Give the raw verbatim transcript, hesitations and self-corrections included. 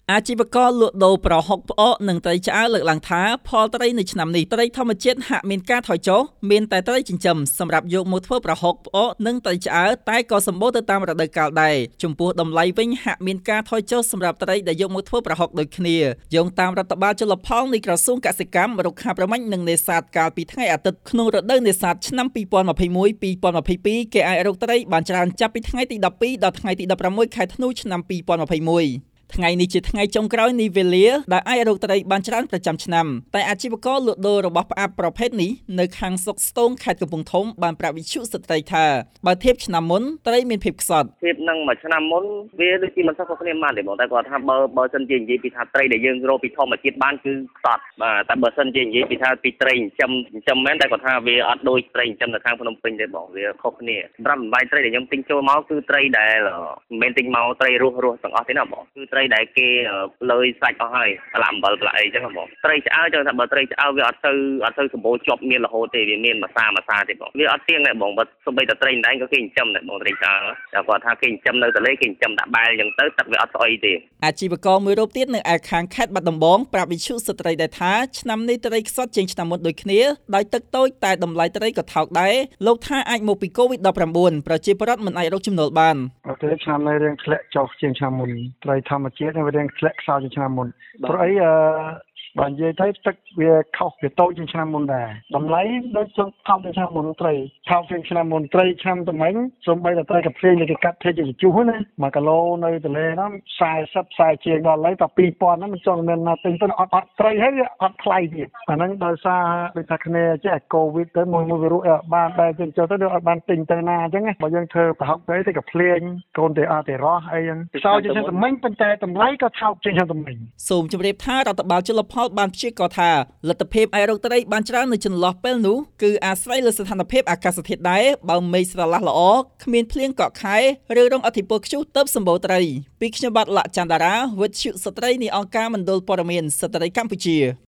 អាជីវករលក់ដូរប្រហុកផ្អកនិងត្រីឆ្អើរលើកឡើងថាផលត្រីនៅឆ្នាំនេះត្រីធម្មជាតិហាក់មានការថយចុះមានតែត្រីចិញ្ចឹមសម្រាប់យកមកធ្វើប្រហុកផ្អកនិងត្រីឆ្អើរតែក៏សម្បូរទៅតាមរដូវកាលដែរចំពោះតម្លៃវិញហាក់មានការថយចុះសម្រាប់ត្រីដែលយកមកធ្វើប្រហុកដូចគ្នាយោងតាមរដ្ឋបាលជលផលនៃក្រសួងកសិកម្មរុក្ខាប្រមាញ់និងនេសាទកាលពីថ្ងៃអាទិត្យក្នុងរដូវនេសាទឆ្នាំពីរពាន់ម្ភៃមួយ ពីរពាន់ម្ភៃពីរគេអាចរកត្រីបានច្រើនចាប់ពីថ្ងៃទីដប់ពីរដល់ថ្ងៃទីដប់ប្រាំមួយខែធ្នូឆ្នាំពីរពាន់ម្ភៃមួយថ្ងៃនេះជាថ្ងៃចុងក្រោយនៃវេលាដែលអាចរកត្រីបានច្រើនប្រចាំឆ្នាំតែអាជីវករលក់ដូររបស់ផ្អាប់ប្រភេទនេះនៅខាងស្រុកស្ទងខេត្តកំពង់ធំបានប្រាប់វិទ្យុស្ត្រីថាបើធៀបឆ្នាំមុនត្រីមានភាពខ្សត់ធៀបនឹងមួយឆ្នាំមុនវាដូចជាមិនសូវខុសគ្នាប៉ុន្មានទេបងតែគាត់ថាបើបើសិនជានិយាយពីថាត្រីដែលយើងរកពីធម្មជាតិបានគឺខ្សត់បាទតែបើសិនជានិយាយពីថាពីត្រីចិញ្ចឹមចិញ្ចឹមមែនតែគាត់ថាវាអត់ដូចត្រីចិញ្ចឹមនៅខាងភ្នំពេញទេបងវាខុសគ្នាសម្រាប់បាយត្រីដែលខ្ញុំទិញចូលមកគឺត្រីដែលមិនមែនទិញមកត្រីរស់រស់ទាំងអស់ទេណាបងគឺត្រីដែលគេលើយសាច់អស់ហើយបន្លែអំបិលបន្លែអីចឹងបងត្រីឆ្អើរចឹងថាបើត្រីឆ្អើរវាអត់ទៅអត់ទៅសម្បូរជាប់មានរហូតទេវាមានម្សាម្សាទេបងវាអត់ទៀងដែរបងបើសូម្បីតែត្រីម្ដែងក៏គេចិញ្ចឹមដែរបងត្រីឆ្អើរតែគាត់ថាគេចិញ្ចឹមនៅទន្លេគេចិញ្ចឹមដាក់បែលចឹងទៅទឹកវាអត់ស្អុយទេអាជីវករមួយរូបទៀតនៅឯខាងខេត្តបាត់ដំបងប្រាប់វិទ្យុស្ត្រីដែរថាឆ្នាំនេះត្រីខ្សត់ជាងឆ្នាំមុនដូចគ្នាដោយទឹកតូចតែតម្លៃត្រីក៏ថោកដែរលោកថាអាចមកពីកូវីដដប់ប្រាំបួនប្រជាពលរដ្ឋមិនអាចរកចំណូលបានប្រទេសឆ្នាំនេះរៀងធ្លាក់ចុះជាងឆ្នាំមុនត្រីធម្មជាតិវារៀងធ្លាក់ខ្សោយជាងឆ្នាំមុនព្រោះអីអឺបើនិយាយទៅទឹកវាខុសវាតូចជាងឆ្នាំមុនដែរតម្លៃដូចចង់ថោកជាងឆ្នាំមុនត្រីថោកជាងឆ្នាំមុនត្រីឆ្នាំតំឯងសូម្បីតែត្រីកាភ្លេងគេកាត់ភេទជាជុះណាមួយគីឡូនៅទន្លេហ្នឹងខ្សែខ្សែជាងដល់ឥឡូវតែពីរពាន់ហ្នឹងមិនចង់មានណាទិញទៅអត់អត់ត្រីហើយវាអត់ថ្លៃទៀតអាហ្នឹងដោយសារដូចថាគ្នាចេះកូវីដទៅមួយមួយវីរុសបានបែរជាចូលទៅអត់បានទិញទៅណាអញ្ចឹងបើយើងធ្វើប្រហុកទៅតែកាភ្លេងកូនតែអត់តែរស់អីហ្នឹងខ្សោយជាងតំឯងប៉ុន្តែតម្លៃក៏ថោកជាងតំឯងសូមជម្រាបថារដ្ឋបាលជលផលបានព្យាករណ៍ថាលទ្ធភាពអាចរកត្រីបានច្រើននៅចន្លោះពេលនោះគឺអាស្រ័យលើស្ថានភាពអាកាសធាតុដែរបើមេឃស្រឡះល្អគ្មានភ្លៀងកក់ខែឬរងឥទ្ធិពលព្យុះទើបសម្បូរត្រីពីខ្ញុំបាទលក្ខចន្ទរាវិទ្យុស្ត្រីនៃអង្គការមណ្ឌលព័ត៌មានស្ត្រីកម្ពុជា